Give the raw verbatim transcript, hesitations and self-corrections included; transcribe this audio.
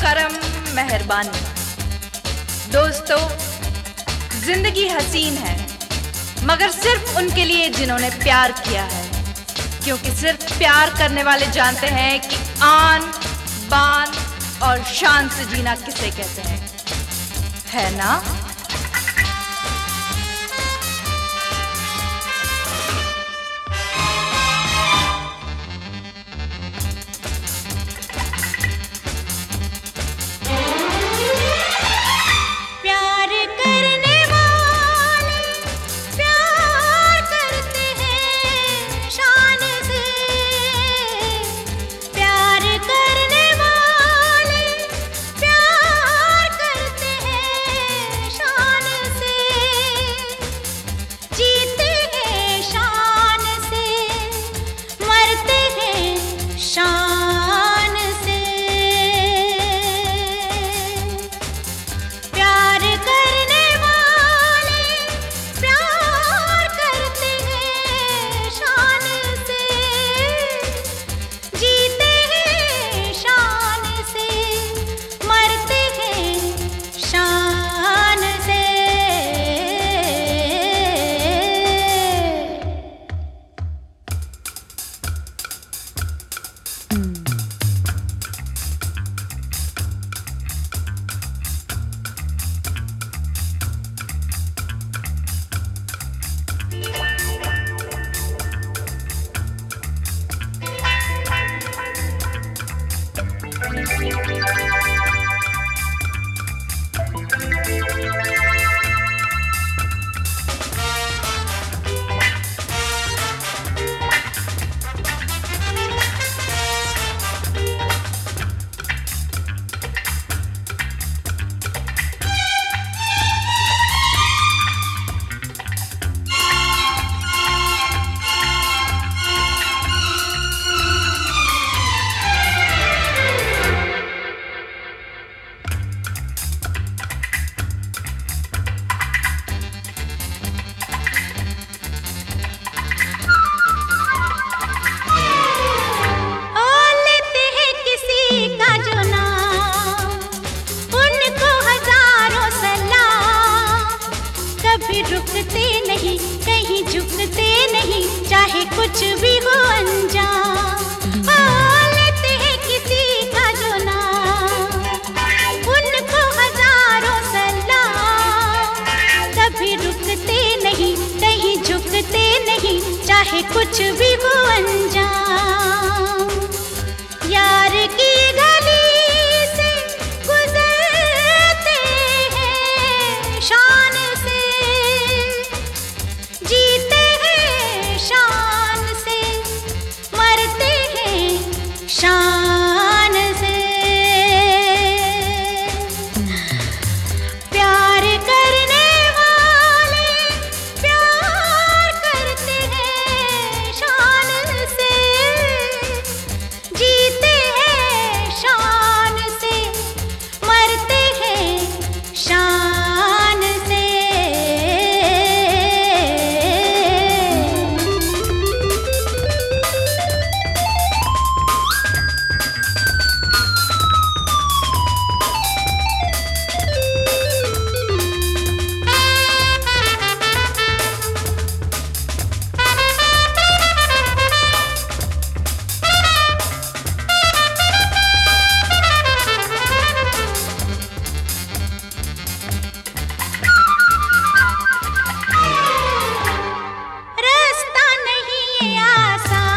करम मेहरबानी। दोस्तों, जिंदगी हसीन है मगर सिर्फ उनके लिए जिन्होंने प्यार किया है, क्योंकि सिर्फ प्यार करने वाले जानते हैं कि आन बान और शान से जीना किसे कहते हैं, है ना? रुकते नहीं, कहीं झुकते नहीं, चाहे कुछ भी हो अंजाम। लेते हैं किसी का जो नाम, उनको हजारों सलाम। कभी रुकते नहीं, कहीं झुकते नहीं, चाहे कुछ भी हो अंजाम। यार की गली से गुजरते हैं शान से, जीते हैं शान से, मरते हैं शान से। प्यार करने वाले प्यार करते हैं शान से, जीते हैं शान से, मरते हैं शान से। रास्ता नहीं है आसान,